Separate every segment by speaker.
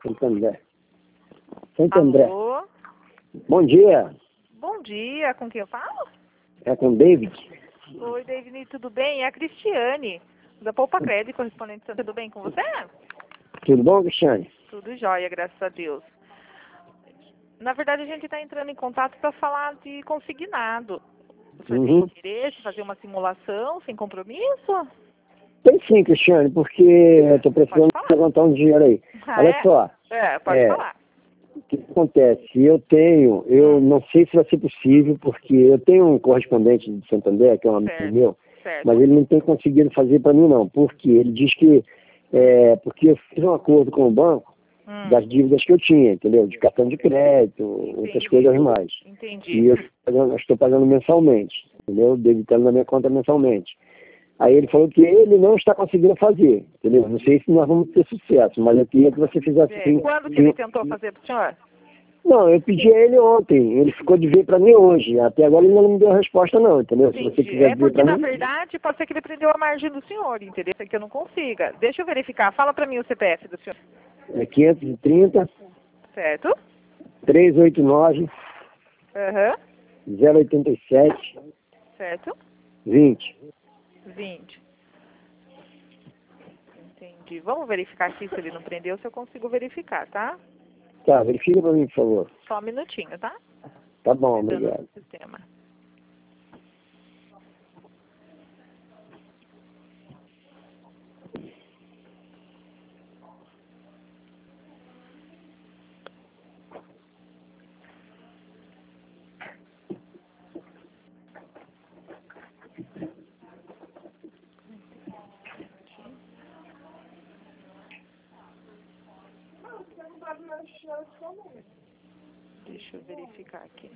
Speaker 1: Santo André. Santo André.
Speaker 2: Alô?
Speaker 1: Bom dia.
Speaker 2: Bom dia, com quem eu falo?
Speaker 1: É com o David?
Speaker 2: Oi, David, tudo bem? É a Cristiane, da Poupa Crédito, correspondente. Tudo bem com você?
Speaker 1: Tudo bom, Cristiane?
Speaker 2: Tudo jóia, graças a Deus. Na verdade, a gente está entrando em contato para falar de consignado. O senhor tem interesse em fazer uma simulação sem compromisso?
Speaker 1: Tem sim, Cristiane, porque eu estou precisando levantar um dinheiro aí.
Speaker 2: Ah,
Speaker 1: Olha
Speaker 2: é?
Speaker 1: só.
Speaker 2: Pode falar.
Speaker 1: O que acontece? Eu não sei se vai ser possível, porque eu tenho um correspondente de Santo André, que é um amigo meu, mas ele não tem conseguido fazer para mim não. Por quê? Ele diz que, porque eu fiz um acordo com o banco das dívidas que eu tinha, entendeu? De cartão de crédito, outras coisas mais.
Speaker 2: Entendi.
Speaker 1: E eu estou pagando mensalmente, entendeu? Debitando na minha conta mensalmente. Aí ele falou que ele não está conseguindo fazer, entendeu? Não sei se nós vamos ter sucesso, mas eu queria que você fizesse assim.
Speaker 2: Quando que ele tentou fazer para o senhor?
Speaker 1: Não, eu pedi a ele ontem, ele ficou de ver para mim hoje. Até agora ele não me deu a resposta não, entendeu?
Speaker 2: Entendi.
Speaker 1: Se você quiser ver
Speaker 2: porque,
Speaker 1: para
Speaker 2: na
Speaker 1: mim...
Speaker 2: verdade, pode ser que ele prendeu a margem do senhor, entendeu? Que eu não consiga. Deixa eu verificar. Fala para mim o CPF do senhor.
Speaker 1: É 530
Speaker 2: Certo?
Speaker 1: 389
Speaker 2: Aham.
Speaker 1: 087
Speaker 2: Certo?
Speaker 1: 20.
Speaker 2: 20. Entendi. Vamos verificar aqui se ele não prendeu, se eu consigo verificar, tá?
Speaker 1: Tá, verifica para mim, por favor.
Speaker 2: Só um minutinho, tá?
Speaker 1: Tá bom,
Speaker 2: Entrando
Speaker 1: obrigado.
Speaker 2: no sistema. Deixa eu verificar aqui.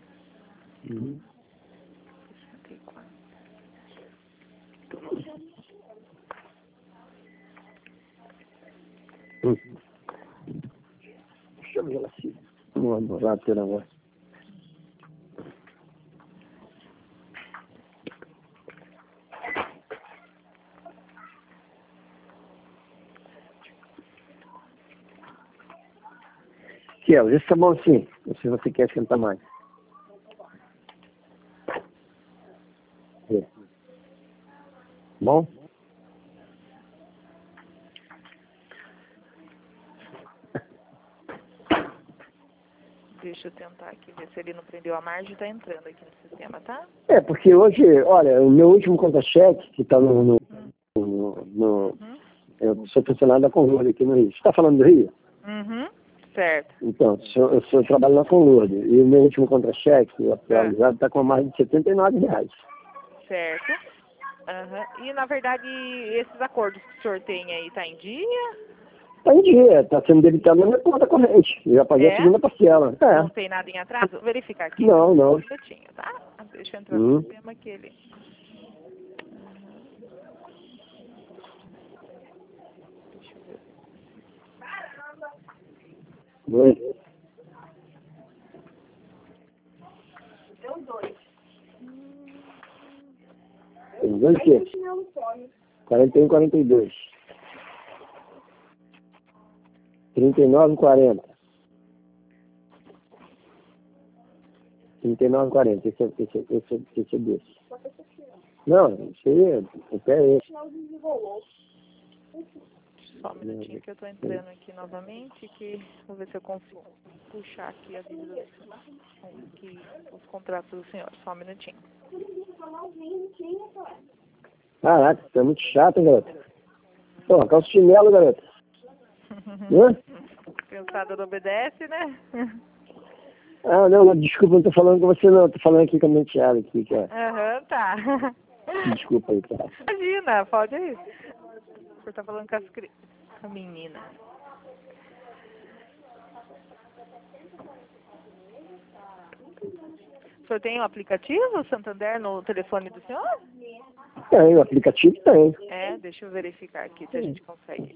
Speaker 2: 64.
Speaker 1: Chama ela assim. Vamos lá, teu negócio. Kiel, esse tá bom assim. Ou se você quer sentar mais. É. Bom?
Speaker 2: Deixa eu tentar aqui ver se ele não prendeu a margem, tá entrando aqui no sistema, tá?
Speaker 1: É, porque hoje, olha, o meu último contra-cheque, que tá eu sou funcionário da Conlurde aqui no Rio. Você está falando do Rio?
Speaker 2: Certo.
Speaker 1: Então, eu trabalho na Conlurde. E o meu último contra-cheque, atualizado, está com mais de R$ 79.
Speaker 2: Certo. E, na verdade, esses acordos que o senhor tem aí, tá em dia?
Speaker 1: Está em dia, está sendo debitado na minha conta corrente. Eu já paguei a segunda parcela.
Speaker 2: Não tem nada em atraso? Vou verificar aqui.
Speaker 1: Não.
Speaker 2: Um minutinho, tá? Deixa eu entrar no sistema que ele... Deixa eu ver.
Speaker 1: Oi.
Speaker 2: Deu 2.
Speaker 1: Tem dois quê? 41, 42. 39, 40. 39, 40. Esse é desse. Não, esse aí, o pé é esse.
Speaker 2: Só um minutinho que eu tô entrando aqui novamente, que vou ver se eu consigo puxar aqui a dívida do senhor, aqui, os contratos do senhor. Só um minutinho.
Speaker 1: Caraca, você é muito chato, garota. Pô, calça chinelo, garota. Hã?
Speaker 2: Pensada não obedece, né?
Speaker 1: Ah, não, desculpa, não tô falando com você não. Tô falando aqui com a minha enteada aqui, cara.
Speaker 2: Tá.
Speaker 1: Desculpa aí, tá.
Speaker 2: Imagina, pode ir. Você tá falando com a menina. O senhor tem o aplicativo Santander no telefone do senhor?
Speaker 1: Tem, o aplicativo tem.
Speaker 2: Deixa eu verificar aqui se a gente consegue.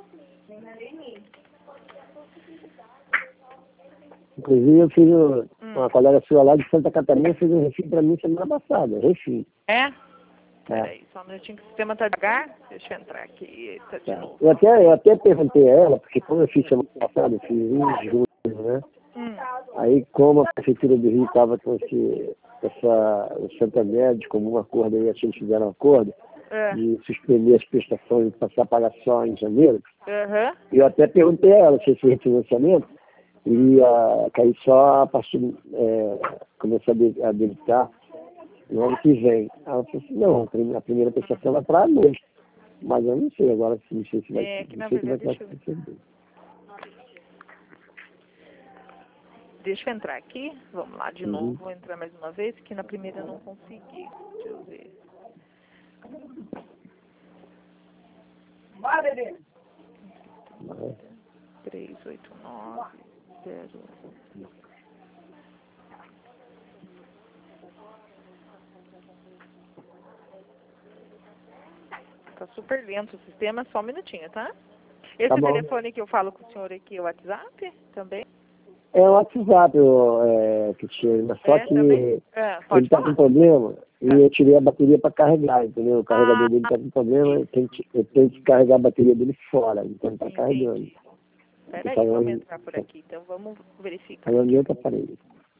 Speaker 1: Inclusive, eu fiz uma colega sua lá de Santa Catarina, fez um refim pra mim semana passada. Refim.
Speaker 2: Peraí, só um minutinho que o sistema tá devagar. Deixa eu entrar aqui. Tá de novo.
Speaker 1: Eu até perguntei a ela, porque como eu fiz semana passada, eu fiz em junho, né? Aí como a Prefeitura do Rio estava com o Santander de comum acordo, aí eles fizeram um acordo de suspender as prestações e passar a pagar só em janeiro. Eu até perguntei a ela se esse refinanciamento iria cair só a partir, começar a debitar no ano que vem. Ela falou assim, não, a primeira prestação vai para agosto. Mas eu não sei agora, não sei se vai,
Speaker 2: que
Speaker 1: não
Speaker 2: na
Speaker 1: sei se vai
Speaker 2: verdade,
Speaker 1: suceder.
Speaker 2: Deixa eu entrar aqui. Vamos lá de novo. Vou entrar mais uma vez, que na primeira eu não consegui. Deixa eu ver.
Speaker 3: Bora, bebê.
Speaker 2: 389 0. Tá super lento o sistema, só um minutinho, tá? Esse telefone que eu falo com o senhor aqui é o WhatsApp também?
Speaker 1: É o WhatsApp, Cristina, só que ele está com problema e eu tirei a bateria para carregar, entendeu? O carregador dele está com problema, eu tenho que carregar a bateria dele fora, então ele está carregando.
Speaker 2: Peraí, vamos entrar por aqui, então vamos verificar.
Speaker 1: Falando de outro aparelho.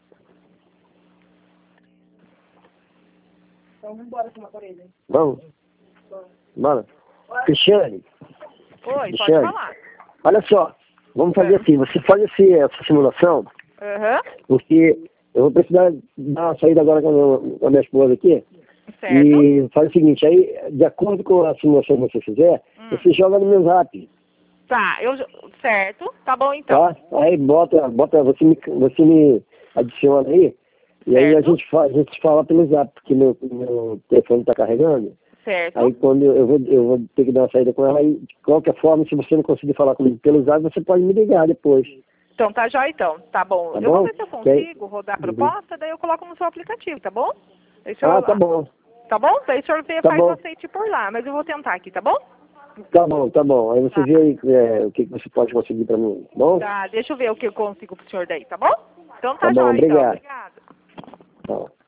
Speaker 3: Então vamos embora com o aparelho.
Speaker 1: Vamos? Bora. Cristiane.
Speaker 2: Oi, pode falar.
Speaker 1: Olha só. Vamos fazer assim, você faz essa simulação, porque eu vou precisar dar uma saída agora com a minha esposa aqui.
Speaker 2: Certo.
Speaker 1: E faz o seguinte, aí, de acordo com a simulação que você fizer, você joga no meu zap.
Speaker 2: Tá, certo, tá bom então.
Speaker 1: Tá? Aí você me adiciona aí, e aí a gente fala pelo zap, porque meu telefone está carregando.
Speaker 2: Certo.
Speaker 1: Aí quando eu vou ter que dar uma saída com ela, aí de qualquer forma, se você não conseguir falar comigo pelo zap, você pode me ligar depois.
Speaker 2: Então tá jóia então, tá bom.
Speaker 1: Tá
Speaker 2: eu
Speaker 1: bom?
Speaker 2: Vou ver se eu consigo rodar a proposta, daí eu coloco no seu aplicativo, tá bom?
Speaker 1: Tá bom.
Speaker 2: Tá bom? Daí o senhor faz o aceite por lá, mas eu vou tentar aqui, tá bom?
Speaker 1: Tá bom. Aí você vê aí, o que você pode conseguir pra mim, tá bom?
Speaker 2: Tá, deixa eu ver o que eu consigo pro senhor daí, tá bom? Então tá
Speaker 1: bom,
Speaker 2: jóia,
Speaker 1: obrigado.
Speaker 2: então. Obrigada.
Speaker 1: Tá.